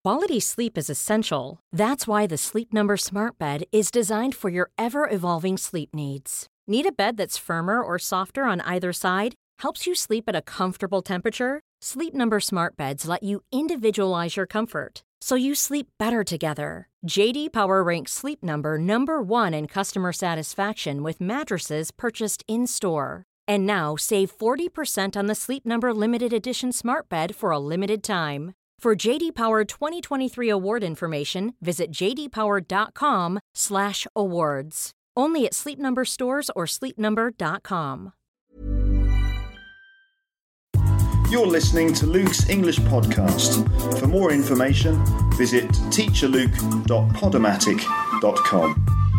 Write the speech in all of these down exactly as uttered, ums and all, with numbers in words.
Quality sleep is essential. That's why the Sleep Number Smart Bed is designed for your ever-evolving sleep needs. Need a bed that's firmer or softer on either side? Helps you sleep at a comfortable temperature? Sleep Number Smart Beds let you individualize your comfort, so you sleep better together. J D Power ranks Sleep Number number one in customer satisfaction with mattresses purchased in-store. And now save forty percent on the Sleep Number Limited Edition Smart Bed for a limited time. For J D Power twenty twenty-three award information, visit j d power dot com slash awards. Only at Sleep Number stores or sleep number dot com. You're listening to Luke's English Podcast. For more information, visit teacher luke dot podomatic dot com.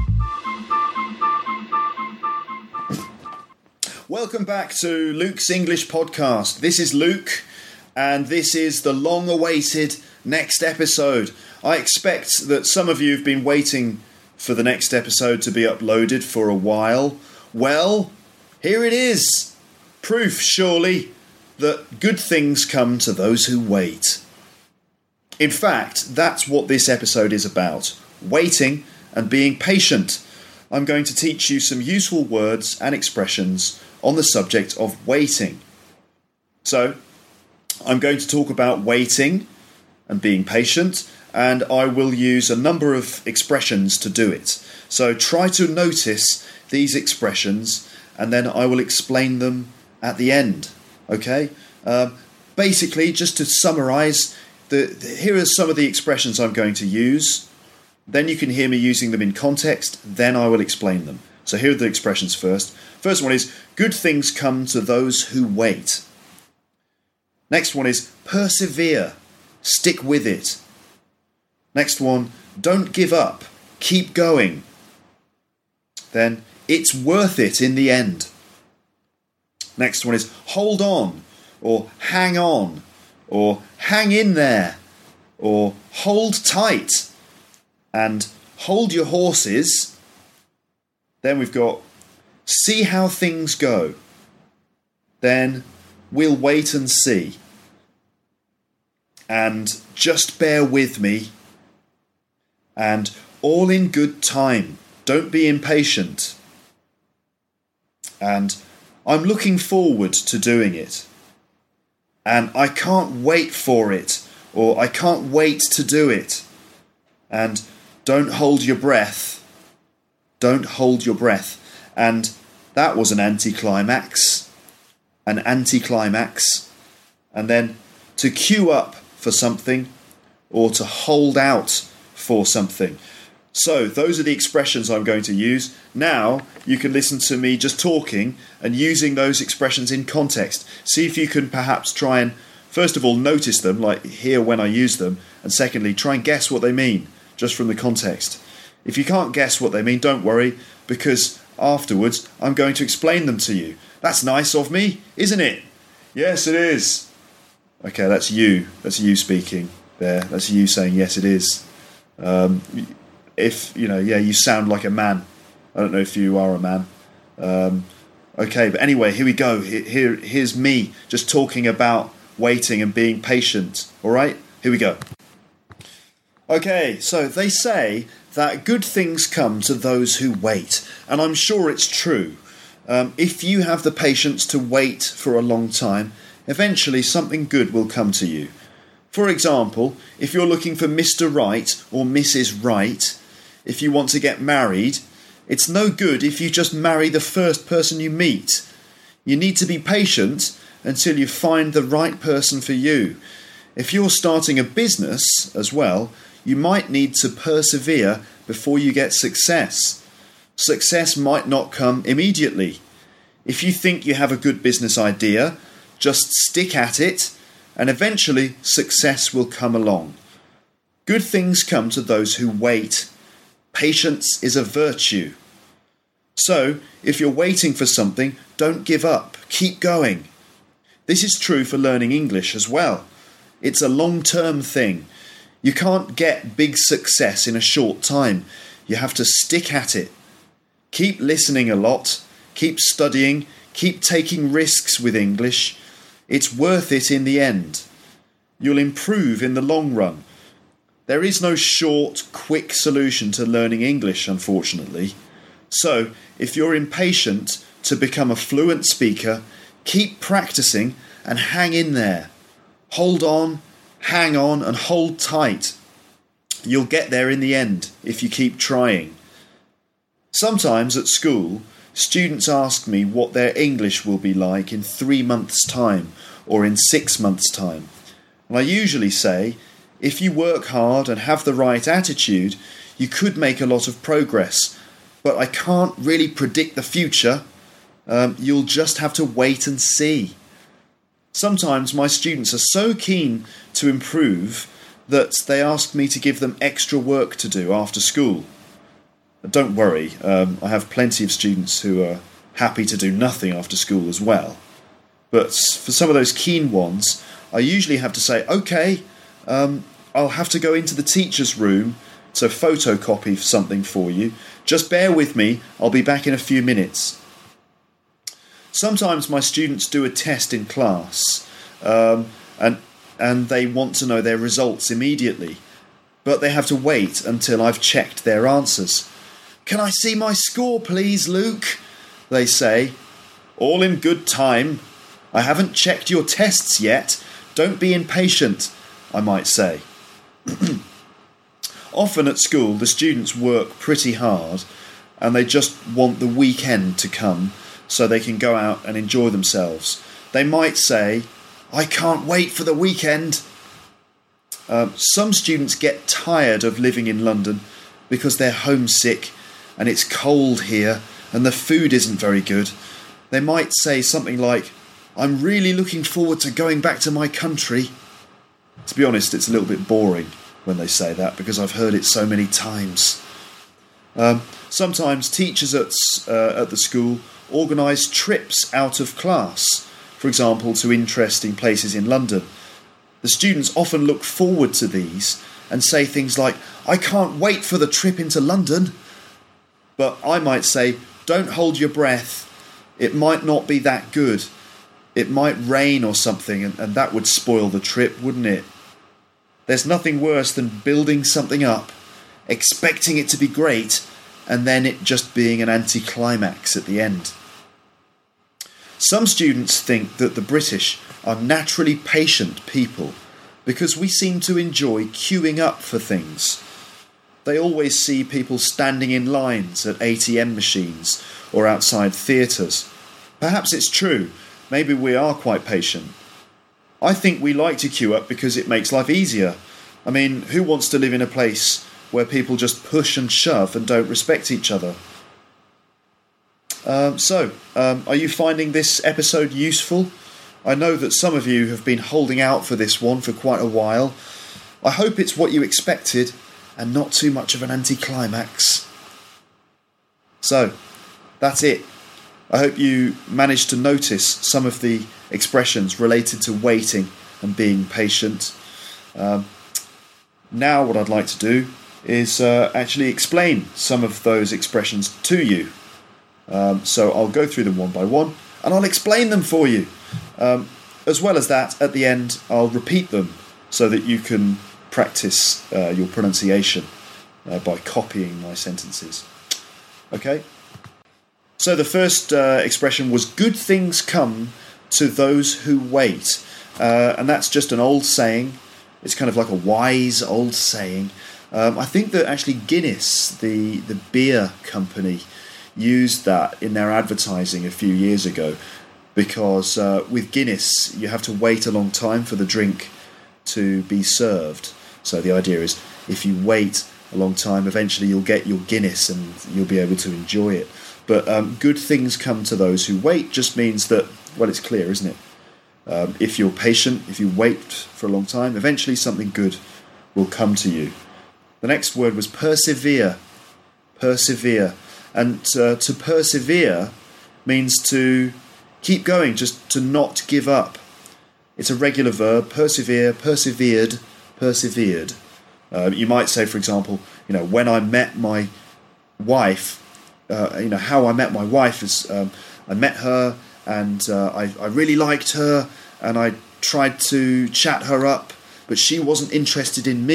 Welcome back to Luke's English Podcast. This is Luke, and this is the long-awaited next episode. I expect that some of you have been waiting for the next episode to be uploaded for a while. Well, here it is. Proof, surely, that good things come to those who wait. In fact, that's what this episode is about. Waiting and being patient. I'm going to teach you some useful words and expressions on the subject of waiting. So, I'm going to talk about waiting and being patient, and I will use a number of expressions to do it. So try to notice these expressions, and then I will explain them at the end. Okay? Um, basically, just to summarise, the, the, here are some of the expressions I'm going to use. Then you can hear me using them in context, then I will explain them. So here are the expressions first. First one is, good things come to those who wait. Next one is persevere, stick with it. Next one, don't give up, keep going. Then, it's worth it in the end. Next one is hold on, or hang on, or hang in there, or hold tight, and hold your horses. Then we've got see how things go. Then we'll wait and see. And just bear with me. And all in good time. Don't be impatient. And I'm looking forward to doing it. And I can't wait for it. Or I can't wait to do it. And don't hold your breath. Don't hold your breath. And that was an anticlimax. An anticlimax. And then to queue up for something, or to hold out for something. So those are the expressions I'm going to use. Now you can listen to me just talking and using those expressions in context. See if you can perhaps try and, first of all, notice them, like hear when I use them, and secondly, try and guess what they mean, just from the context. If you can't guess what they mean, don't worry, because afterwards I'm going to explain them to you. That's nice of me, isn't it? Yes, it is. Okay, that's you. That's you speaking there. That's you saying, yes, it is. Um, if, you know, yeah, you sound like a man. I don't know if you are a man. Um, okay, but anyway, here we go. Here, here's me just talking about waiting and being patient. All right, here we go. Okay, so they say that good things come to those who wait. And I'm sure it's true. Um, if you have the patience to wait for a long time, eventually something good will come to you. For example, if you're looking for Mister Right or Missus Right, if you want to get married, it's no good if you just marry the first person you meet. You need to be patient until you find the right person for you. If you're starting a business as well, you might need to persevere before you get success. Success might not come immediately. If you think you have a good business idea, just stick at it, and eventually success will come along. Good things come to those who wait. Patience is a virtue. So, if you're waiting for something, don't give up. Keep going. This is true for learning English as well. It's a long-term thing. You can't get big success in a short time. You have to stick at it. Keep listening a lot. Keep studying. Keep taking risks with English. It's worth it in the end. You'll improve in the long run. There is no short, quick solution to learning English, unfortunately. So, if you're impatient to become a fluent speaker, keep practicing and hang in there. Hold on, hang on, and hold tight. You'll get there in the end if you keep trying. Sometimes at school, students ask me what their English will be like in three months' time or in six months' time. And I usually say, if you work hard and have the right attitude, you could make a lot of progress. But I can't really predict the future. Um, you'll just have to wait and see. Sometimes my students are so keen to improve that they ask me to give them extra work to do after school. Don't worry, um, I have plenty of students who are happy to do nothing after school as well. But for some of those keen ones, I usually have to say, OK, um, I'll have to go into the teacher's room to photocopy something for you. Just bear with me, I'll be back in a few minutes. Sometimes my students do a test in class um, and, and they want to know their results immediately, but they have to wait until I've checked their answers. "Can I see my score, please, Luke?" they say. "All in good time. I haven't checked your tests yet. Don't be impatient," I might say. Often at school, the students work pretty hard and they just want the weekend to come so they can go out and enjoy themselves. They might say, "I can't wait for the weekend." Uh, some students get tired of living in London because they're homesick and it's cold here and the food isn't very good. They might say something like, "I'm really looking forward to going back to my country." To be honest, it's a little bit boring when they say that because I've heard it so many times. Um, sometimes teachers at, uh, at the school organise trips out of class, for example, to interesting places in London. The students often look forward to these and say things like, "I can't wait for the trip into London." But I might say, "Don't hold your breath. It might not be that good. It might rain or something, and, and that would spoil the trip, wouldn't it?" There's nothing worse than building something up, expecting it to be great, and then it just being an anticlimax at the end. Some students think that the British are naturally patient people because we seem to enjoy queuing up for things. They always see people standing in lines at A T M machines or outside theatres. Perhaps it's true. Maybe we are quite patient. I think we like to queue up because it makes life easier. I mean, who wants to live in a place where people just push and shove and don't respect each other? Um, so, um, are you finding this episode useful? I know that some of you have been holding out for this one for quite a while. I hope it's what you expected and not too much of an anticlimax. So, that's it. I hope you managed to notice some of the expressions related to waiting and being patient. Um, now what I'd like to do is uh, actually explain some of those expressions to you. Um, so I'll go through them one by one and I'll explain them for you. Um, as well as that, at the end, I'll repeat them so that you can practice uh, your pronunciation uh, by copying my sentences. Okay? So the first uh, expression was "good things come to those who wait." Uh, and that's just an old saying. It's kind of like a wise old saying. Um, I think that actually Guinness, the, the beer company, used that in their advertising a few years ago because uh, with Guinness you have to wait a long time for the drink to be served. So the idea is if you wait a long time, eventually you'll get your Guinness and you'll be able to enjoy it. But um, good things come to those who wait just means that, well, it's clear, isn't it? Um, if you're patient, if you wait for a long time, eventually something good will come to you. The next word was persevere. Persevere. And uh, to persevere means to keep going, just to not give up. It's a regular verb, persevere, persevered, persevered. Uh, you might say, for example, you know, when I met my wife, uh, you know, how I met my wife is um, I met her and uh, I, I really liked her and I tried to chat her up, but she wasn't interested in me.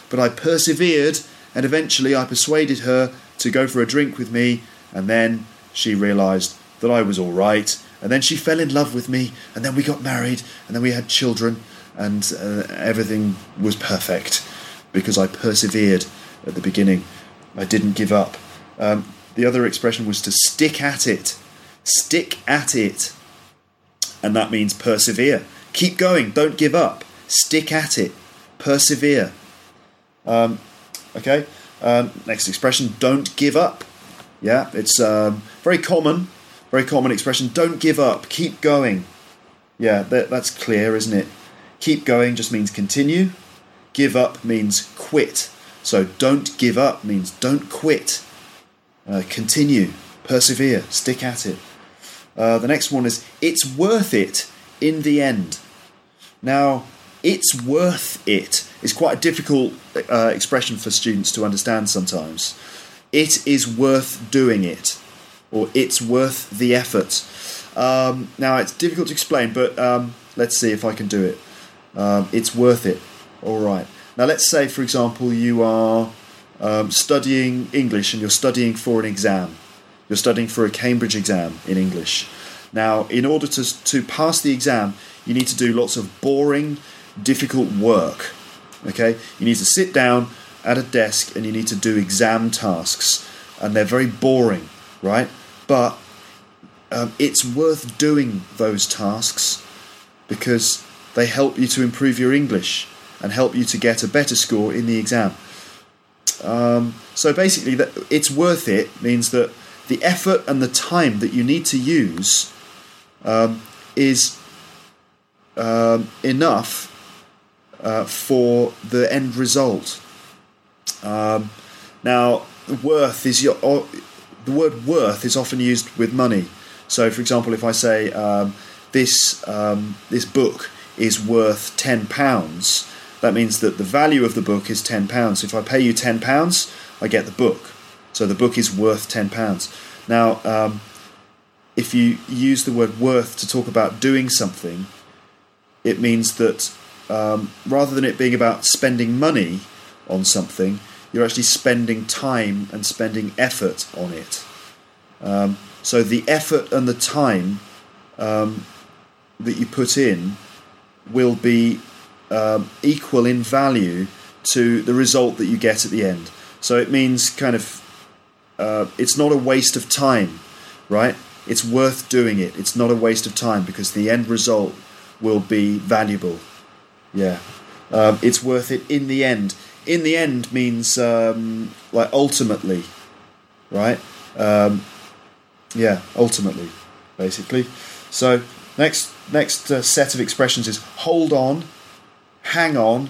but I persevered, and eventually I persuaded her to go for a drink with me, and then she realised that I was all right, and then she fell in love with me, and then we got married, and then we had children, and uh, everything was perfect because I persevered at the beginning. I didn't give up. Um, the other expression was to stick at it. Stick at it. And that means persevere. Keep going. Don't give up. Stick at it. Persevere. Um, okay. Um, next expression, don't give up. Yeah, it's um, very common. Very common expression. Don't give up. Keep going. Yeah, that, that's clear, isn't it? Keep going just means continue. Give up means quit. So don't give up means don't quit. Uh, continue. Persevere. Stick at it. Uh, the next one is it's worth it in the end. Now, it's worth it is quite a difficult uh, expression for students to understand sometimes. It is worth doing it, or it's worth the effort. Um, now, it's difficult to explain, but um, let's see if I can do it. Um, it's worth it. All right. Now, let's say, for example, you are um, studying English and you're studying for an exam. You're studying for a Cambridge exam in English. Now, in order to to pass the exam, you need to do lots of boring, difficult work. Okay? You need to sit down at a desk and you need to do exam tasks. And they're very boring, right? But um, it's worth doing those tasks because they help you to improve your English and help you to get a better score in the exam. Um, so basically, that it's worth it means that the effort and the time that you need to use um, is um, enough uh, for the end result. Um, now, worth is your or, the word worth is often used with money. So, for example, if I say um, this um, this book is worth ten pounds, that means that the value of the book is ten pounds. If I pay you ten pounds, I get the book. So the book is worth ten pounds. Now, um, if you use the word worth to talk about doing something, it means that um, rather than it being about spending money on something, you're actually spending time and spending effort on it. Um, so the effort and the time um, that you put in will be um, equal in value to the result that you get at the end. So it means kind of uh, it's not a waste of time, right? It's worth doing it. It's not a waste of time because the end result will be valuable. Yeah, um, it's worth it in the end. In the end means um, like ultimately, right? Um, yeah, ultimately, basically. So next next uh, set of expressions is hold on, hang on,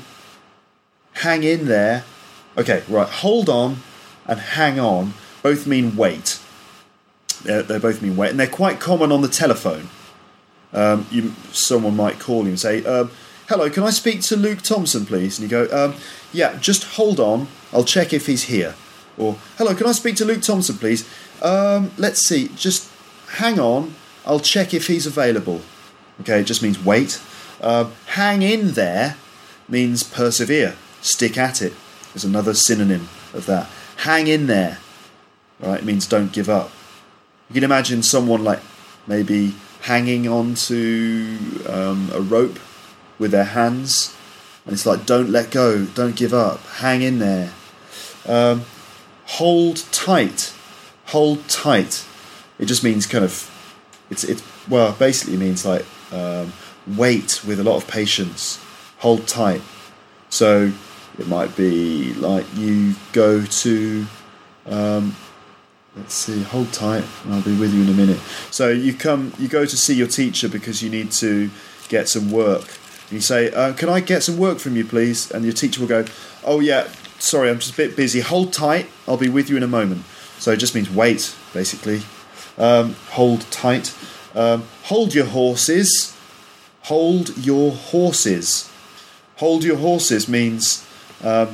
hang in there. Okay, right. Hold on and hang on both mean wait. They're, they both mean wait, and they're quite common on the telephone. Um, you, someone might call you and say, um, hello, can I speak to Luke Thompson, please? And you go, um, yeah, just hold on, I'll check if he's here. Or, hello, can I speak to Luke Thompson, please? Um, let's see, just hang on, I'll check if he's available. Okay, it just means wait. Uh, hang in there means persevere, stick at it. There's another synonym of that. Hang in there, right? It means don't give up. You can imagine someone like maybe hanging onto um, a rope with their hands, and it's like, don't let go, don't give up, hang in there. Um, hold tight, hold tight. It just means kind of, it's it. Well, basically means like um, wait with a lot of patience. Hold tight. So it might be like you go to, um, let's see, hold tight, and I'll be with you in a minute. So you come, you go to see your teacher because you need to get some work. You say, uh, can I get some work from you, please? And your teacher will go, oh yeah, sorry, I'm just a bit busy. Hold tight, I'll be with you in a moment. So it just means wait, basically. Um, hold tight. Um, hold your horses. Hold your horses. Hold your horses means um,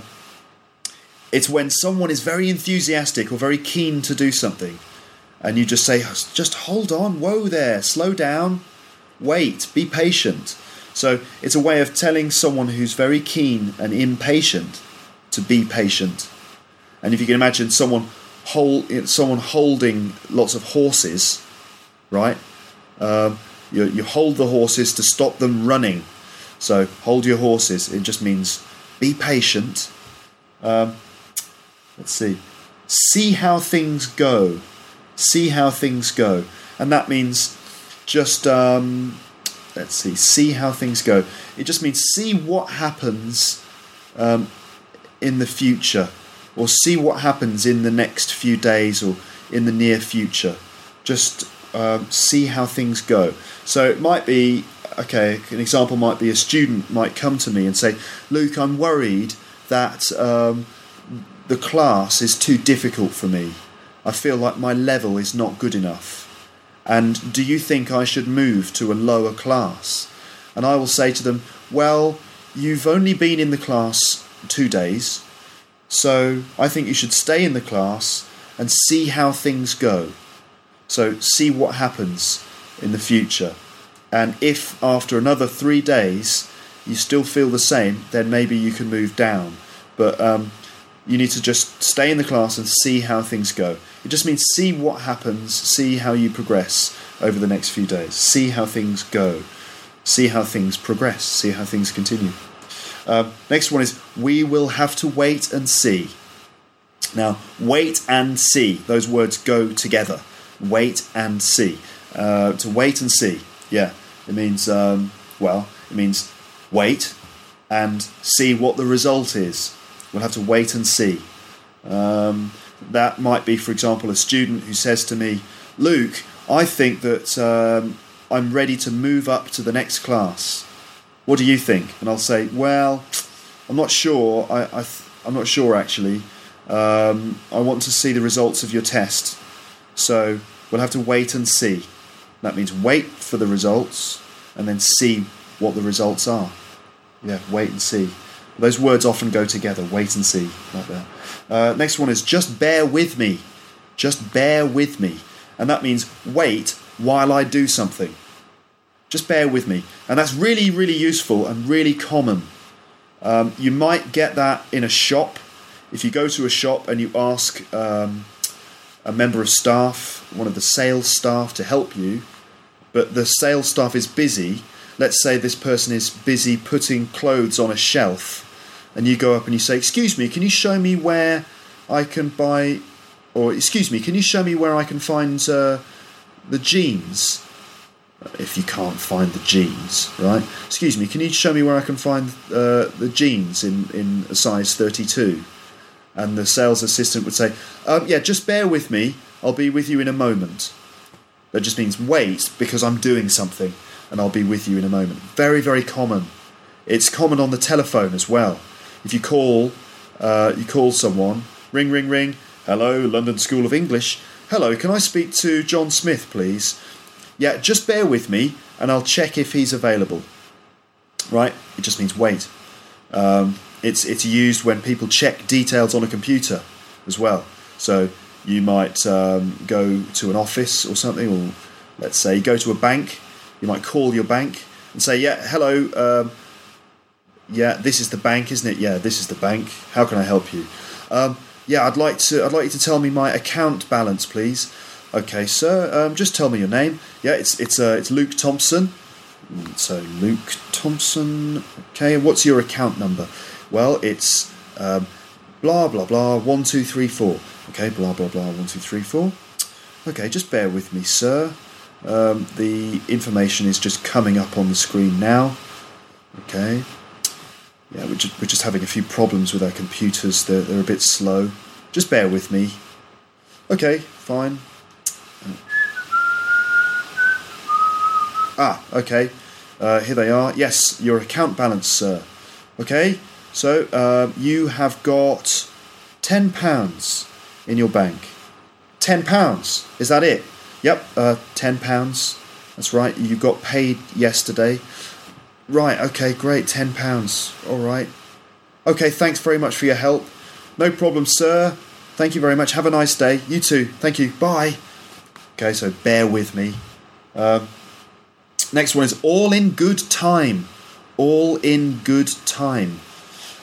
it's when someone is very enthusiastic or very keen to do something, and you just say, just hold on, whoa there, slow down, wait, be patient. So it's a way of telling someone who's very keen and impatient to be patient. And if you can imagine someone hold, someone holding lots of horses, right? Um, you, you hold the horses to stop them running. So hold your horses. It just means be patient. Um, let's see. See how things go. See how things go. And that means just, um, let's see, see how things go. It just means see what happens um, in the future, or see what happens in the next few days or in the near future. Just um, see how things go. So it might be, okay, an example might be a student might come to me and say, Luke, I'm worried that um, the class is too difficult for me. I feel like my level is not good enough. And do you think I should move to a lower class? And I will say to them, well, you've only been in the class two days, so I think you should stay in the class and see how things go. So see what happens in the future. And if after another three days you still feel the same, then maybe you can move down. But um, you need to just stay in the class and see how things go. It just means see what happens, see how you progress over the next few days. See how things go. See how things progress. See how things continue. Uh, next one is, we will have to wait and see. Now, wait and see. Those words go together. Wait and see. Uh, to wait and see. Yeah, it means, um, well, it means wait and see what the result is. We'll have to wait and see. Um, that might be, for example, a student who says to me, Luke, I think that um, I'm ready to move up to the next class. What do you think? And I'll say, well, I'm not sure. I, I th- I'm not sure, actually. Um, I want to see the results of your test. So we'll have to wait and see. That means wait for the results and then see what the results are. Yeah, wait and see. Those words often go together, wait and see, like that. Uh, next one is just bear with me. Just bear with me. And that means wait while I do something. Just bear with me. And that's really, really useful and really common. Um, you might get that in a shop. If you go to a shop and you ask um, a member of staff, one of the sales staff, to help you, but the sales staff is busy. Let's say this person is busy putting clothes on a shelf, and you go up and you say, excuse me, can you show me where I can buy, or excuse me, can you show me where I can find uh, the jeans? If you can't find the jeans, right? Excuse me, can you show me where I can find uh, the jeans in, in a size thirty-two? And the sales assistant would say, um, yeah, just bear with me, I'll be with you in a moment. That just means wait, because I'm doing something, and I'll be with you in a moment. Very, very common. It's common on the telephone as well. If you call, uh, you call someone, ring, ring, ring, hello, London School of English. Hello, can I speak to John Smith, please? Yeah, just bear with me, and I'll check if he's available. Right? It just means wait. Um, it's it's used when people check details on a computer as well. So you might um, go to an office or something, or let's say you go to a bank. You might call your bank and say, yeah, hello, um, yeah, this is the bank, isn't it? Yeah, this is the bank. How can I help you? Um, yeah, I'd like to. I'd like you to tell me my account balance, please. Okay, sir. Um, just tell me your name. Yeah, it's it's uh, it's Luke Thompson. So Luke Thompson. Okay, what's your account number? Well, it's um, blah blah blah one two three four. Okay, blah blah blah one two three four. Okay, just bear with me, sir. Um, the information is just coming up on the screen now. Okay. Yeah, we're just, we're just having a few problems with our computers. They're, they're a bit slow. Just bear with me. Okay, fine. Ah, okay. Uh, here they are. Yes, your account balance, sir. Okay, so uh, you have got ten pounds in your bank. ten pounds. Is that it? Yep, uh, ten pounds. That's right, you got paid yesterday. Right, okay, great, ten pounds. All right. Okay, thanks very much for your help. No problem, sir. Thank you very much. Have a nice day. You too. Thank you. Bye. Okay, so bear with me. Um, next one is all in good time. All in good time.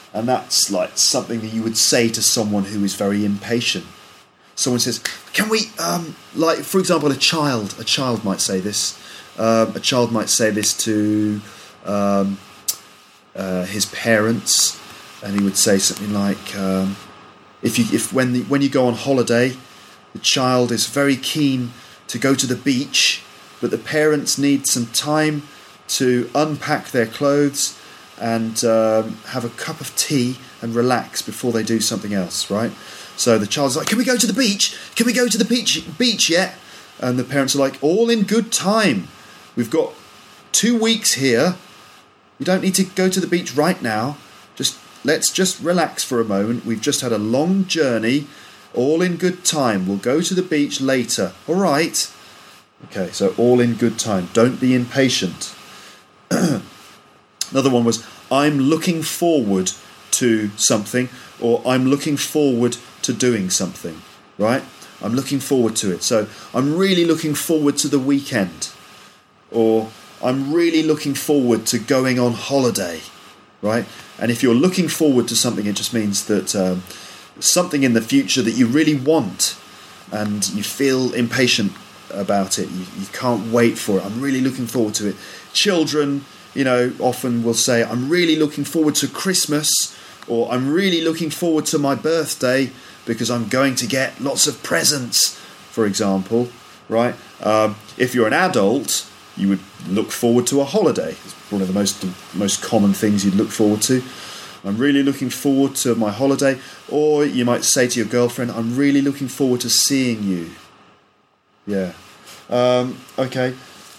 And that's like something that you would say to someone who is very impatient. Someone says, can we, um, like, for example, a child, a child might say this. Um, a child might say this to um, uh, his parents, and he would say something like, um, if you, if when the, when you go on holiday, the child is very keen to go to the beach, but the parents need some time to unpack their clothes and um, have a cup of tea and relax before they do something else, right? So the child's like, can we go to the beach? Can we go to the beach beach yet? And the parents are like, all in good time. We've got two weeks here. You don't need to go to the beach right now. Just let's just relax for a moment. We've just had a long journey. All in good time. We'll go to the beach later. All right. Okay, so all in good time. Don't be impatient. Another one was, I'm looking forward to something, or I'm looking forward to doing something, right? I'm looking forward to it. So I'm really looking forward to the weekend, or I'm really looking forward to going on holiday, right? And if you're looking forward to something, it just means that um, something in the future that you really want and you feel impatient about it. You, you can't wait for it. I'm really looking forward to it. Children, you know, often will say, I'm really looking forward to Christmas, or I'm really looking forward to my birthday because I'm going to get lots of presents, for example, right? Um, if you're an adult, you would look forward to a holiday. It's one of the most most common things you'd look forward to. I'm really looking forward to my holiday. Or you might say to your girlfriend, I'm really looking forward to seeing you. Yeah. Um, okay.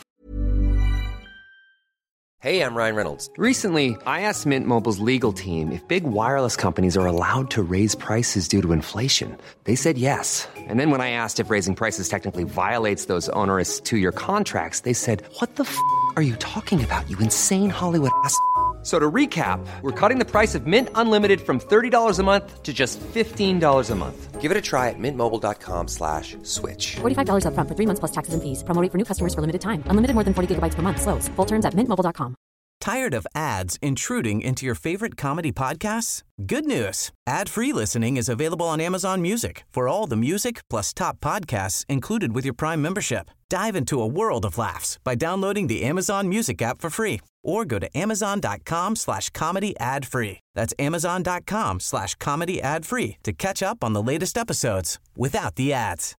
Hey, I'm Ryan Reynolds. Recently, I asked Mint Mobile's legal team if big wireless companies are allowed to raise prices due to inflation. They said yes. And then when I asked if raising prices technically violates those onerous two-year contracts, they said, what the f*** are you talking about, you insane Hollywood ass f- So to recap, we're cutting the price of Mint Unlimited from thirty dollars a month to just fifteen dollars a month. Give it a try at mintmobile.com slash switch. forty-five dollars up front for three months plus taxes and fees. Promo rate for new customers for limited time. Unlimited more than forty gigabytes per month. Slows full terms at mint mobile dot com. Tired of ads intruding into your favorite comedy podcasts? Good news. Ad-free listening is available on Amazon Music for all the music plus top podcasts included with your Prime membership. Dive into a world of laughs by downloading the Amazon Music app for free or go to amazon.com slash comedy ad free. That's amazon.com slash comedy ad free to catch up on the latest episodes without the ads.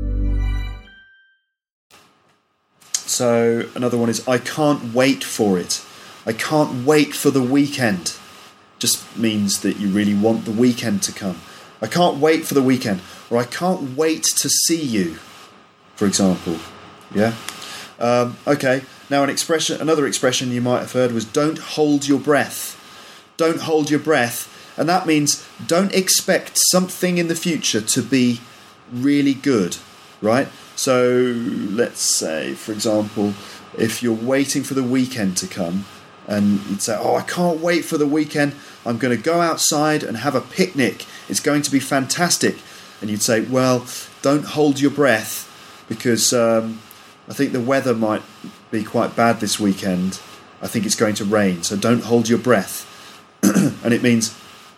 So another one is, I can't wait for it. I can't wait for the weekend. Just means that you really want the weekend to come. I can't wait for the weekend. Or I can't wait to see you, for example. Yeah? Um, okay. Now an expression, another expression you might have heard was, don't hold your breath. Don't hold your breath. And that means don't expect something in the future to be really good, right? So let's say, for example, if you're waiting for the weekend to come, and you'd say, oh, I can't wait for the weekend. I'm going to go outside and have a picnic. It's going to be fantastic. And you'd say, well, don't hold your breath because um, I think the weather might be quite bad this weekend. I think it's going to rain, so don't hold your breath. And it means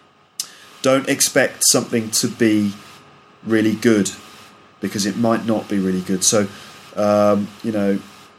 don't expect something to be really good because it might not be really good. So, um, you know,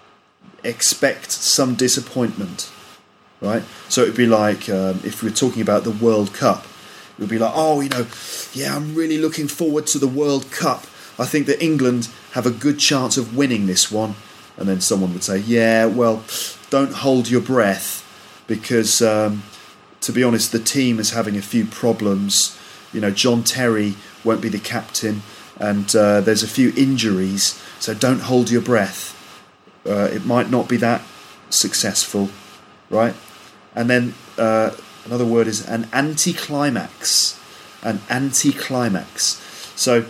expect some disappointment. Right, so it'd be like um, if we were talking about the World Cup, it would be like, oh, you know, yeah, I'm really looking forward to the World Cup. I think that England have a good chance of winning this one. And then someone would say, yeah, well, don't hold your breath because, um, to be honest, the team is having a few problems. You know, John Terry won't be the captain, and uh, there's a few injuries. So don't hold your breath. Uh, it might not be that successful. Right? And then uh, another word is an anticlimax. An anticlimax. So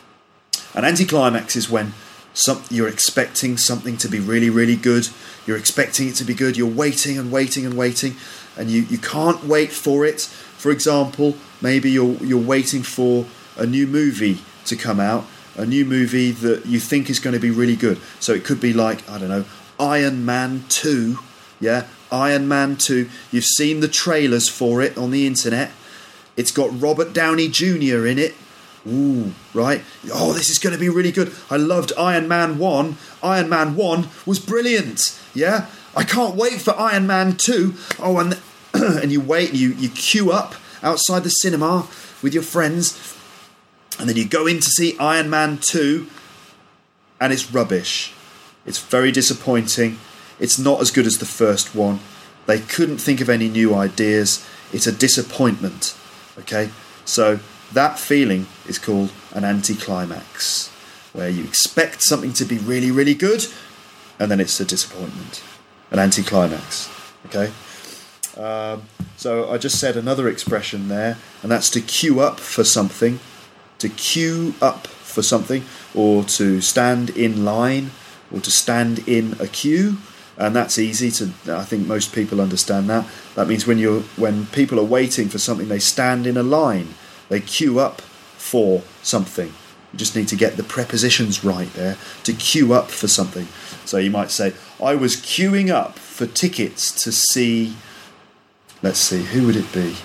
an anticlimax is when some, you're expecting something to be really, really good. You're expecting it to be good. You're waiting and waiting and waiting. And you, you can't wait for it. For example, maybe you're, you're waiting for a new movie to come out. A new movie that you think is going to be really good. So it could be like, I don't know, Iron Man two. Yeah? Iron Man two. You've seen the trailers for it on the internet. It's got Robert Downey Junior in it. Ooh, right. Oh, this is going to be really good. I loved Iron Man one. Iron Man one was brilliant. Yeah? I can't wait for Iron Man two. Oh, and and you wait, and you, you queue up outside the cinema with your friends, and then you go in to see Iron Man two, and it's rubbish. It's very disappointing. It's not as good as the first one. They couldn't think of any new ideas. It's a disappointment. Okay? So that feeling is called an anticlimax, where you expect something to be really, really good, and then it's a disappointment. An anticlimax. Okay? Um, so I just said another expression there, and that's to queue up for something. To queue up for something, or to stand in line, or to stand in a queue. And that's easy to, I think most people understand that. That means when you're when people are waiting for something, they stand in a line. They queue up for something. You just need to get the prepositions right there. To queue up for something. So you might say, I was queuing up for tickets to see, let's see, who would it be?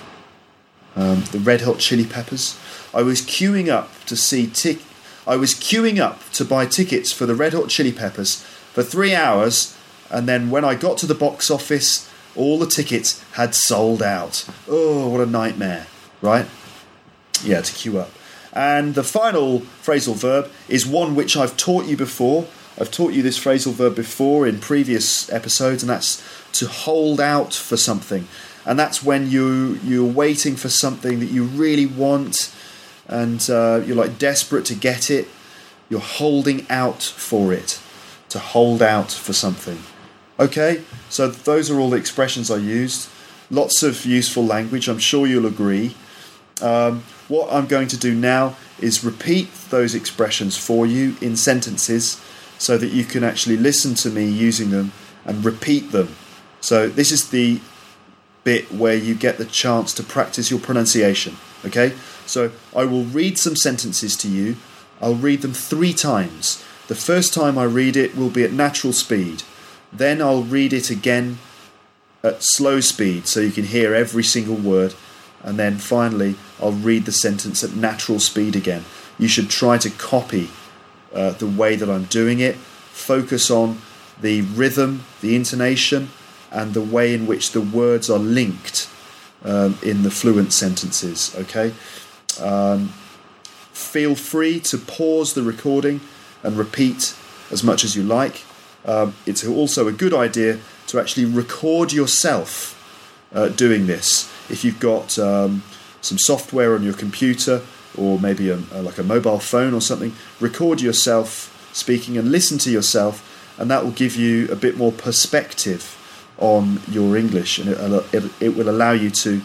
Um, the Red Hot Chili Peppers. I was queuing up to see tic. I was queuing up to buy tickets for the Red Hot Chili Peppers for three hours, and then when I got to the box office, all the tickets had sold out. Oh, what a nightmare, right? Yeah, to queue up. And the final phrasal verb is one which I've taught you before. I've taught you this phrasal verb before in previous episodes, and that's to hold out for something. And that's when you, you're waiting for something that you really want, and uh, you're like desperate to get it. You're holding out for it. To hold out for something. Okay, so those are all the expressions I used. Lots of useful language, I'm sure you'll agree. Um, what I'm going to do now is repeat those expressions for you in sentences so that you can actually listen to me using them and repeat them. So this is the bit where you get the chance to practice your pronunciation. Okay, so I will read some sentences to you. I'll read them three times. The first time I read it will be at natural speed. Then I'll read it again at slow speed so you can hear every single word. And then finally I'll read the sentence at natural speed again. You should try to copy uh, the way that I'm doing it. Focus on the rhythm, the intonation, and the way in which the words are linked um, in the fluent sentences. Okay? Um, feel free to pause the recording and repeat as much as you like. Um, it's also a good idea to actually record yourself uh, doing this. If you've got um, some software on your computer, or maybe a, a, like a mobile phone or something, record yourself speaking and listen to yourself, and that will give you a bit more perspective on your English, and it, it, it will allow you to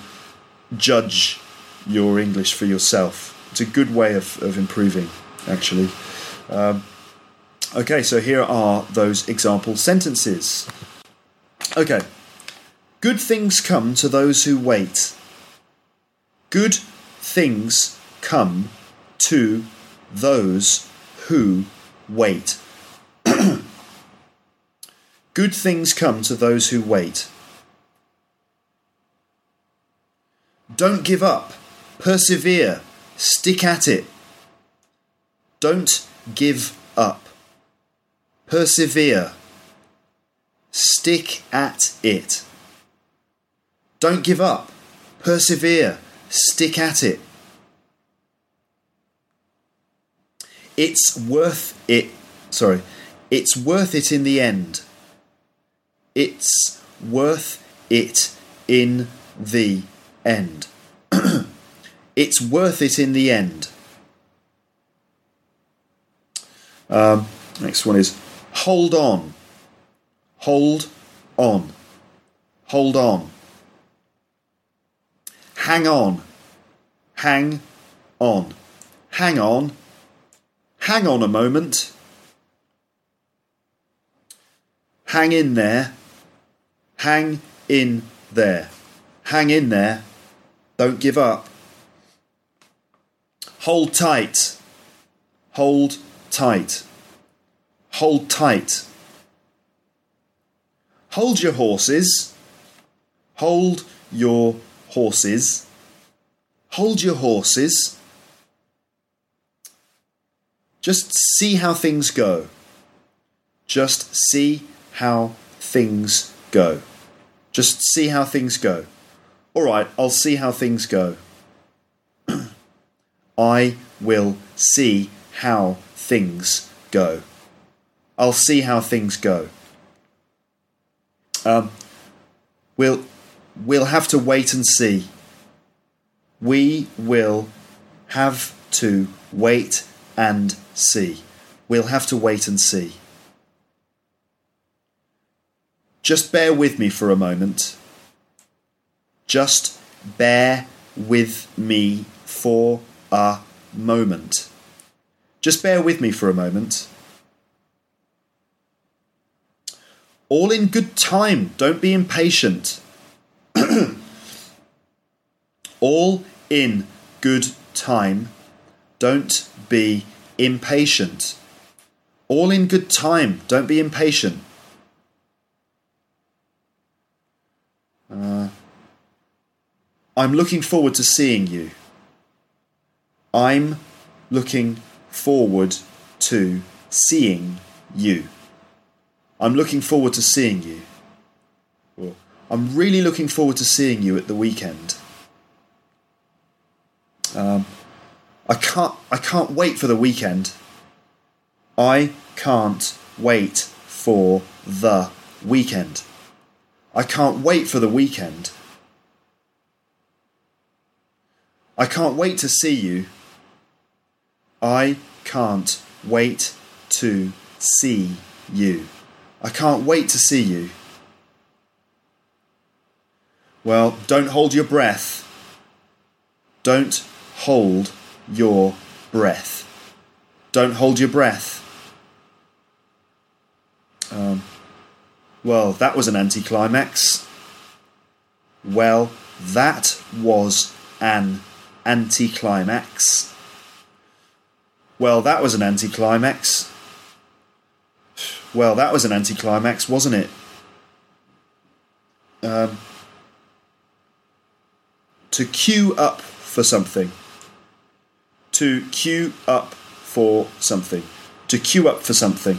judge your English for yourself. It's a good way of, of improving, actually. Um, okay, so here are those example sentences. Okay. Good things come to those who wait. Good things come to those who wait. Good things come to those who wait. Don't give up. Persevere. Stick at it. Don't give up. Persevere. Stick at it. Don't give up. Persevere. Stick at it. It's worth it. Sorry. It's worth it in the end. It's worth it in the end. It's worth it in the end. Um, next one is hold on. Hold on. Hold on. Hang on. Hang on. Hang on. Hang on a moment. Hang in there. Hang in there. Hang in there. Don't give up. Hold tight. Hold tight. Hold tight. Hold your horses. Hold your horses. Hold your horses. Just see how things go. Just see how things go. Just see how things go. All right, I'll see how things go. I will see how things go. I'll see how things go. Um, we'll we'll have to wait and see. We will have to wait and see. We'll have to wait and see. Just bear with me for a moment. Just bear with me for a moment. Just bear with me for a moment. All in good time. Don't be impatient. All in good time. Don't be impatient. All in good time. Don't be impatient. Uh, I'm looking forward to seeing you. I'm looking forward to seeing you. I'm looking forward to seeing you. Well, I'm really looking forward to seeing you at the weekend. Um, I can't. I can't wait for the weekend. I can't wait for the weekend. I can't wait for the weekend. I can't wait to see you. I can't wait to see you. I can't wait to see you. Well, don't hold your breath. Don't hold your breath. Don't hold your breath. Um, well, that was an anticlimax. Well, that was an anticlimax. Well, that was an anticlimax. Well, that was an anticlimax, wasn't it? Um, to queue up for something. To queue up for something. To queue up for something.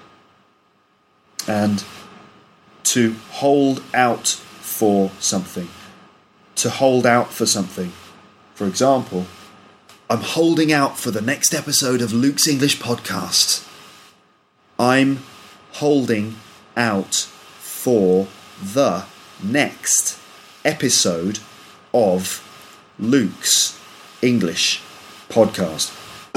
And to hold out for something. To hold out for something. For example, I'm holding out for the next episode of Luke's English Podcast. I'm holding out for the next episode of Luke's English Podcast.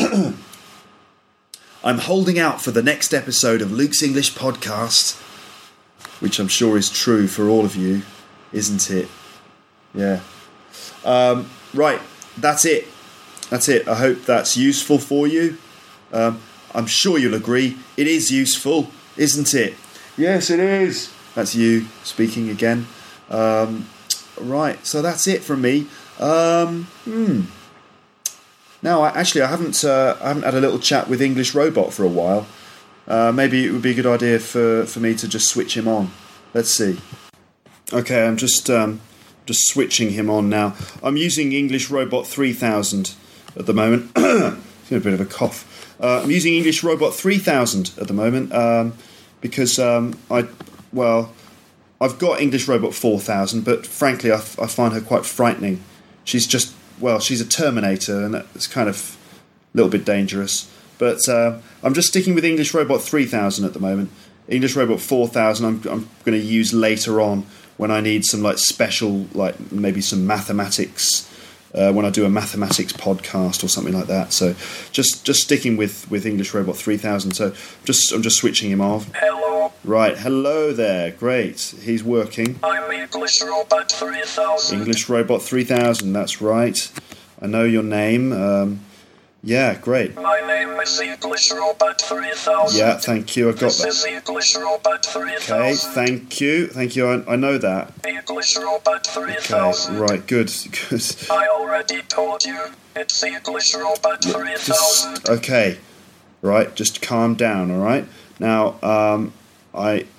I'm holding out for the next episode of Luke's English Podcast, which I'm sure is true for all of you, isn't it? Yeah. Um, right, that's it. That's it. I hope that's useful for you. Um, I'm sure you'll agree. It is useful, isn't it? Yes, it is. That's you speaking again. Um, right, so that's it from me. Um, hmm. Now, I, actually, I haven't. Uh, I haven't had a little chat with English Robot for a while. Uh, maybe it would be a good idea for, for me to just switch him on. Let's see. Okay, I'm just um, just switching him on now. I'm using English Robot three thousand at the moment. I've got a bit of a cough. Uh, I'm using English Robot three thousand at the moment um, because um, I, well, I've got English Robot four thousand, but frankly, I, f- I find her quite frightening. She's just, well, she's a Terminator, and that's kind of a little bit dangerous. But uh, I'm just sticking with English Robot three thousand at the moment. English Robot four thousand I'm, I'm going to use later on when I need some like special, like maybe some mathematics, uh, when I do a mathematics podcast or something like that. So just just sticking with, with English Robot three thousand. So just I'm just switching him off. Hello. Right, hello there. Great. He's working. I'm English Robot three thousand. English Robot three thousand, that's right. I know your name. Um, yeah, great. My name is English Robot three thousand. Yeah, thank you. I got This that. is English Robot three thousand. Okay, thank you. Thank you. I, I know that. English Robot three Okay, thousand. right, good. Good. I already told you. It's English Robot three thousand. Just, okay, right, just calm down, all right? Now, um, I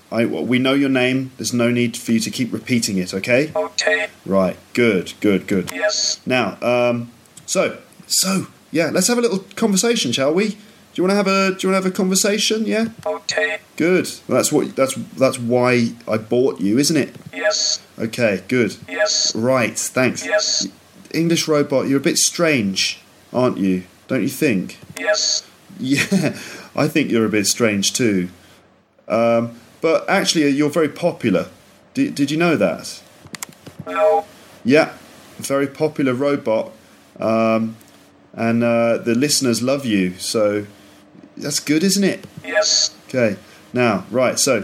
I, we know your name. There's no need for you to keep repeating it, okay? Okay. Right, good, good, good. Yes. Now, um, so, so, yeah, let's have a little conversation, shall we? Do you want to have a, do you want to have a conversation, yeah? Okay. Good. Well, that's what, that's, that's why I bought you, isn't it? Yes. Okay, good. Yes. Right, thanks. Yes. English robot, you're a bit strange, aren't you? Don't you think? Yes. Yeah, I think you're a bit strange too. Um, but actually, you're very popular. Did, did you know that? No. Yeah, very popular robot. Um, and uh, the listeners love you, so that's good, isn't it? Yes. Okay, now, right, so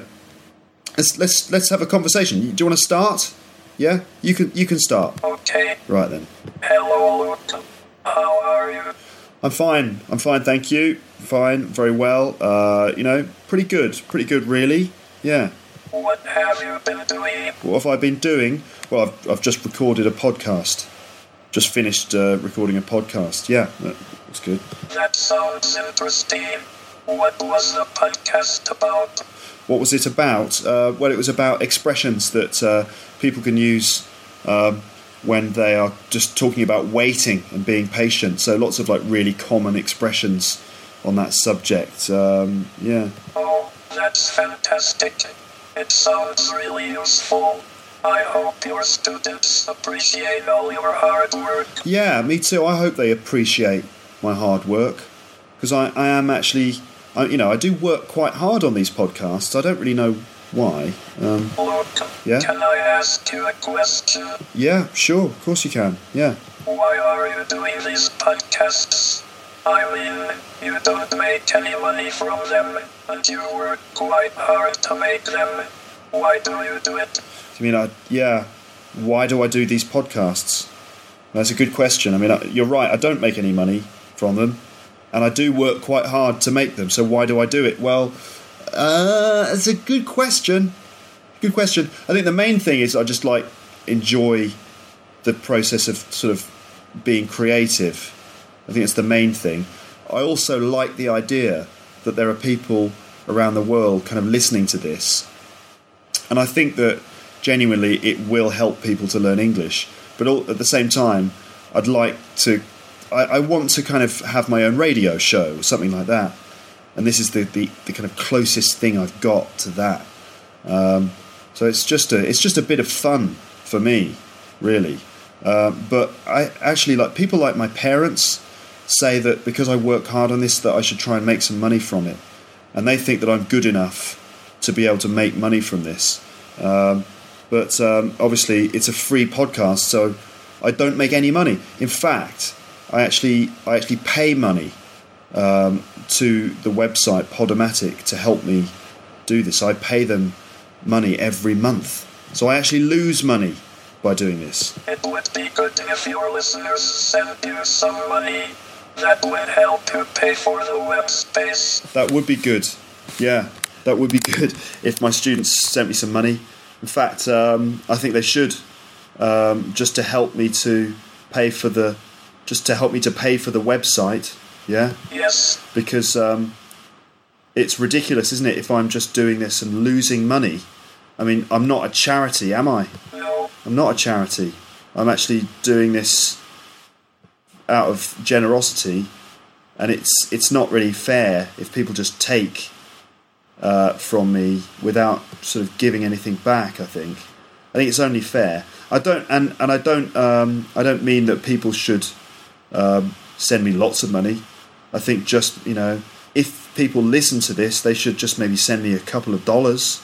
let's let's let's have a conversation. Do you want to start? Yeah, you can you can start. Okay. Right then. Hello, Luke. How are you? I'm fine. I'm fine, thank you. Fine, very well. Uh, you know, pretty good. Pretty good, really. Yeah. What have you been doing? What have I been doing? Well, I've, I've just recorded a podcast. Just finished uh, recording a podcast. Yeah, that's good. That sounds interesting. What was the podcast about? What was it about? Uh, well, it was about expressions that uh, people can use um, when they are just talking about waiting and being patient. So lots of like really common expressions on that subject. Um, yeah. Oh, that's fantastic. It sounds really useful. I hope your students appreciate all your hard work. Yeah, me too. I hope they appreciate my hard work, because I, I am actually, I, you know, I do work quite hard on these podcasts. I don't really know why. Um, Luke, yeah? can I ask you a question? Yeah, sure. Of course you can. Yeah. Why are you doing these podcasts? I mean, you don't make any money from them, and you work quite hard to make them. Why do you do it? I mean, I, yeah, why do I do these podcasts? That's a good question. I mean, I, you're right, I don't make any money from them, and I do work quite hard to make them, so why do I do it? Well, uh, it's a good question. Good question. I think the main thing is I just, like, enjoy the process of sort of being creative. I think it's the main thing. I also like the idea that there are people around the world kind of listening to this, and I think that genuinely it will help people to learn English, but all, at the same time I'd like to I, I want to kind of have my own radio show or something like that, and this is the, the, the kind of closest thing I've got to that. Um, so it's just a it's just a bit of fun for me, really. Uh, but I actually, like, people like my parents say that because I work hard on this that I should try and make some money from it, and they think that I'm good enough to be able to make money from this. Um, But um, obviously, it's a free podcast, so I don't make any money. In fact, I actually I actually pay money um, to the website Podomatic to help me do this. I pay them money every month, so I actually lose money by doing this. It would be good if your listeners send you some money. That would help you pay for the web space. That would be good. Yeah, that would be good if my students sent me some money. In fact, um, I think they should, um, just to help me to pay for the, just to help me to pay for the website. Yeah. Yes. Because um, it's ridiculous, isn't it? If I'm just doing this and losing money, I mean, I'm not a charity, am I? No. I'm not a charity. I'm actually doing this out of generosity, and it's it's not really fair if people just take Uh, from me without sort of giving anything back. I think I think it's only fair. I don't and, and I don't um, I don't mean that people should um, send me lots of money. I think just, you know, if people listen to this, they should just maybe send me a couple of dollars.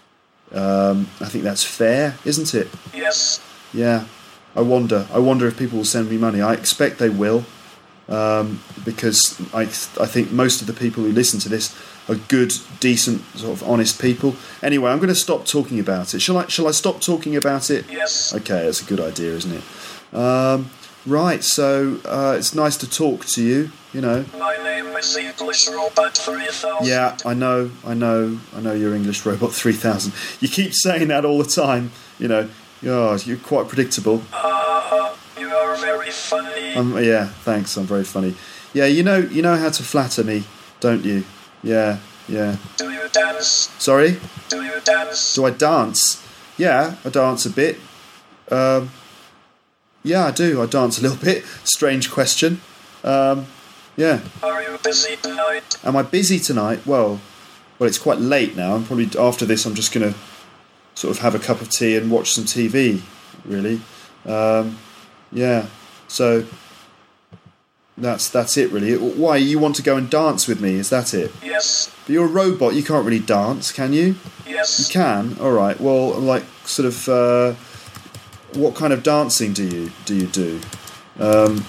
Um, I think that's fair, isn't it? Yes. Yeah. I wonder. I wonder if people will send me money. I expect they will, um, because I I think most of the people who listen to this are good, decent, sort of honest people. Anyway, I'm going to stop talking about it. Shall I? Shall I stop talking about it? Yes. Okay, that's a good idea, isn't it? Um, right. So uh, it's nice to talk to you. You know. My name is English Robot three thousand. Yeah, I know, I know, I know. You're English Robot three thousand. You keep saying that all the time. You know. Oh, you're quite predictable. Uh, you are very funny. Um, yeah, thanks. I'm very funny. Yeah, you know, you know how to flatter me, don't you? Yeah, Yeah. Do you dance? Sorry? Do you dance? Do I dance? Yeah, I dance a bit. Um, yeah, I do. I dance a little bit. Strange question. Um, yeah. Are you busy tonight? Am I busy tonight? Well, well, it's quite late now. I'm probably after this. I'm just going to sort of have a cup of tea and watch some T V. Really. Um, yeah. So that's that's it. Really. Why you want to go and dance with me? Is that it? Yes. But you're a robot. You can't really dance, can you? Yes. You can. All right. Well, like sort of. Uh, what kind of dancing do you do you do? Um,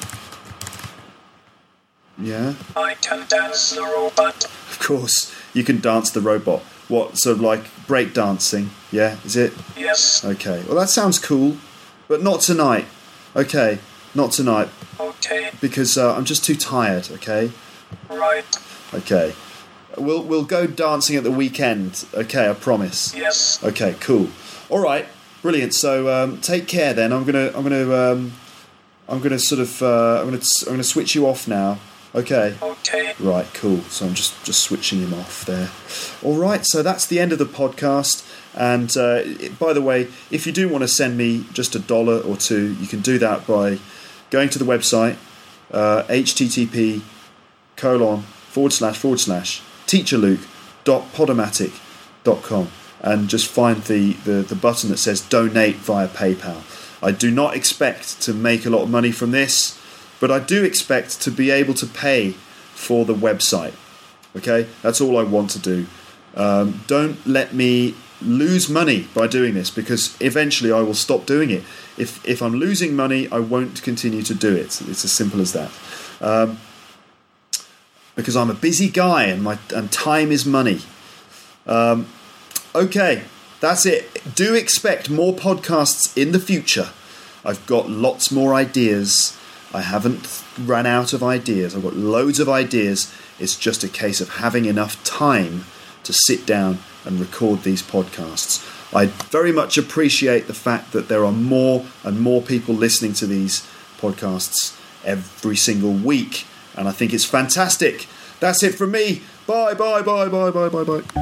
yeah. I can dance the robot. Of course, you can dance the robot. What, sort of like break dancing? Yeah, is it? Yes. Okay. Well, that sounds cool, but not tonight. Okay, not tonight. Okay. Because uh, I'm just too tired. Okay. Right. Okay. We'll we'll go dancing at the weekend. Okay, I promise. Yes. Okay. Cool. All right. Brilliant. So um, take care then. I'm gonna I'm gonna um, I'm gonna sort of uh, I'm gonna I'm gonna switch you off now. Okay. Okay. Right, cool. So I'm just, just switching him off there. All right, so that's the end of the podcast. And uh, it, by the way, if you do want to send me just a dollar or two, you can do that by going to the website, uh, http colon forward slash forward slash teacherluke dot podomatic dot com and just find the, the, the button that says donate via PayPal. I do not expect to make a lot of money from this, but I do expect to be able to pay for the website. Okay? That's all I want to do. Um, don't let me lose money by doing this, because eventually I will stop doing it. If if I'm losing money, I won't continue to do it. It's as simple as that. Um, because I'm a busy guy and my and time is money. Um, okay, that's it. Do expect more podcasts in the future. I've got lots more ideas. I haven't run out of ideas. I've got loads of ideas. It's just a case of having enough time to sit down and record these podcasts. I very much appreciate the fact that there are more and more people listening to these podcasts every single week, and I think it's fantastic. That's it from me. Bye, bye, bye, bye, bye, bye, bye.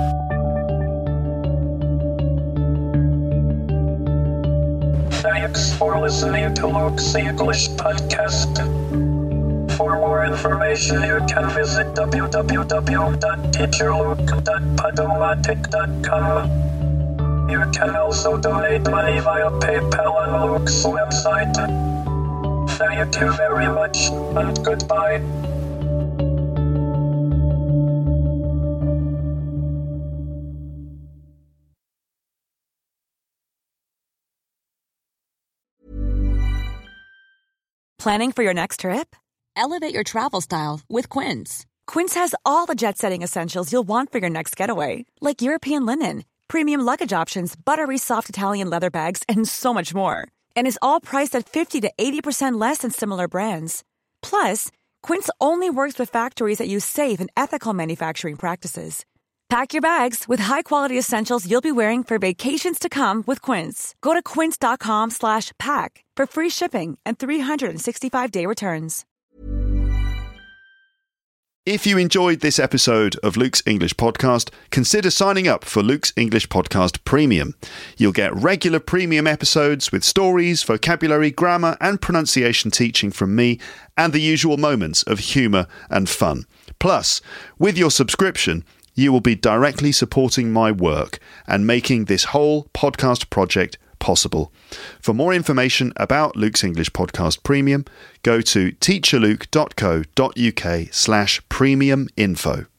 Thanks for listening to Luke's English Podcast. For more information, you can visit w w w dot teacher luke dot podomatic dot com. You can also donate money via PayPal on Luke's website. Thank you very much, and goodbye. Planning for your next trip? Elevate your travel style with Quince. Quince has all the jet-setting essentials you'll want for your next getaway, like European linen, premium luggage options, buttery soft Italian leather bags, and so much more. And is all priced at fifty to eighty percent less than similar brands. Plus, Quince only works with factories that use safe and ethical manufacturing practices. Pack your bags with high-quality essentials you'll be wearing for vacations to come with Quince. Go to quince.com slash pack for free shipping and three sixty-five day returns. If you enjoyed this episode of Luke's English Podcast, consider signing up for Luke's English Podcast Premium. You'll get regular premium episodes with stories, vocabulary, grammar and pronunciation teaching from me, and the usual moments of humour and fun. Plus, with your subscription, you will be directly supporting my work and making this whole podcast project possible. For more information about Luke's English Podcast Premium, go to teacherluke dot co dot uk slash premium info.